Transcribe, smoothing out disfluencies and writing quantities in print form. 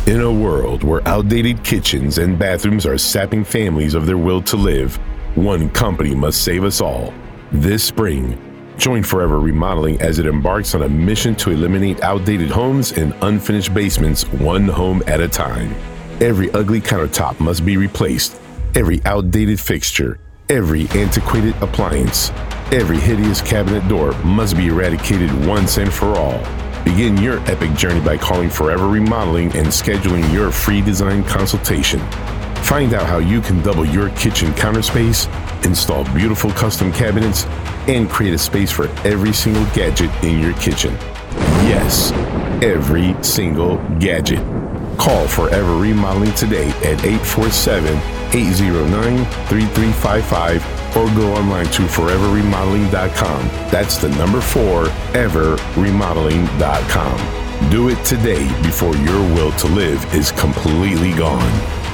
In a world where outdated kitchens and bathrooms are sapping families of their will to live, one company must save us all. This spring, join Forever Remodeling as it embarks on a mission to eliminate outdated homes and unfinished basements one home at a time. Every ugly countertop must be replaced, every outdated fixture, every antiquated appliance, every hideous cabinet door must be eradicated once and for all. Begin your epic journey by calling Forever Remodeling and scheduling your free design consultation. Find out how you can double your kitchen counter space, install beautiful custom cabinets, and create a space for every single gadget in your kitchen. Yes, every single gadget. Call Forever Remodeling today at 847-809-3355 or go online to foreverremodeling.com. That's the number 4, everremodeling.com. Do it today before your will to live is completely gone.